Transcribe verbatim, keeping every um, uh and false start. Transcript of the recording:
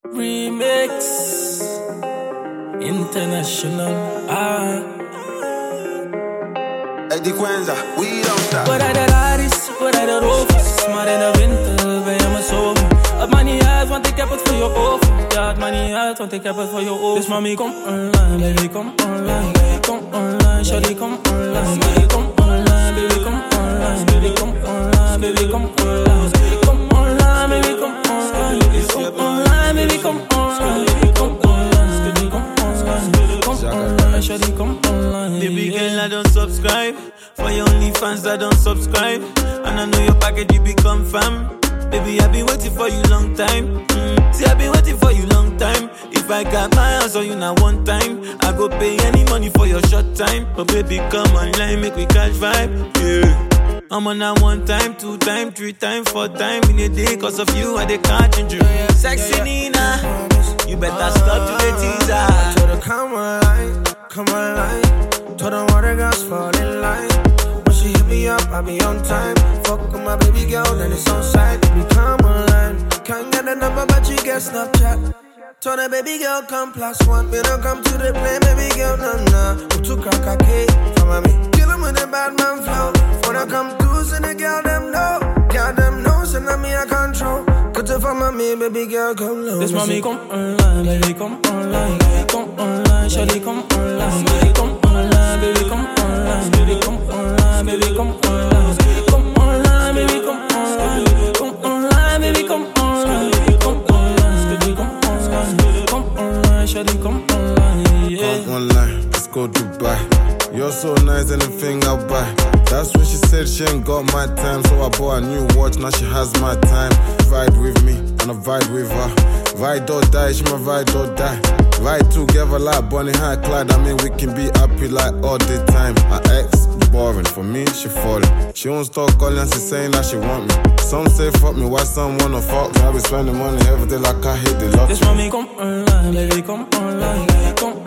Remix International. Ah. Eddie Quenza, we don't stop. Wat uit de radis, wat uit de rovers. Maar in de winter ben je me zomer. Het maakt niet uit, want ik heb het voor je over. Ja, het maakt niet uit, want ik heb het voor je over. Dus mami, kom online, baby, kom online. Kom online, shawty, kom online. Baby, kom online, baby, kom online. Baby, kom online, baby, kom online. Kom online, baby, kom online. Kom online, baby, kom online. Kom online, baby, kom online. Kom online, shawty, kom online. Baby girl, I don't subscribe. For your OnlyFans, I don't subscribe. And I know your package, you become fam. Baby, I've been waiting for you long time. Mm. See, I've been waiting for you long time. If I got my hands on you now one time, I go pay any money for your short time. But baby, come online, make we catch vibe. Yeah. I'm on that one time, two time, three time, four time in a day. Cause of you, I dey catch injury. Sexy Nina, you better stop to the teaser. Told her come online, come online. Told her water girls fall in line. When she hit me up, I be on time. Fuck with my baby girl, then it's on site. Baby, come online. Can't get the number, but you get Snapchat. Told her baby girl, come plus one. Me don't come to the play, baby girl, nah nah. Who took crack a cake from me? Kill him with a bad man flow. When I come through, so the girl them know. Girl them know, so now me I control. Cut it from me, baby girl, come low. Dus mami, kom online, baby, kom online. Kom online, shawty, kom online. Baby, kom online, baby, kom online. Baby, kom online, baby, kom online. Kom online, baby, kom online. Kom online, baby, kom online. Kom online, baby, kom online. Kom online, shawty, kom online. Yeah. Come online, let's go Dubai. You're so nice, anything I'll buy. That's when she said she ain't got my time. So I bought a new watch, now she has my time. Vibe with me, and I vibe with her. Ride or die, she my ride or die. Ride together like Bonnie and Clyde. I mean, we can be happy like all the time. Her ex, boring, for me, she falling. She won't stop calling, she saying that she want me. Some say fuck me, why some wanna fuck me? I be spending money every day like I hit the lottery. Dus mami, kom online, baby, kom online. Kom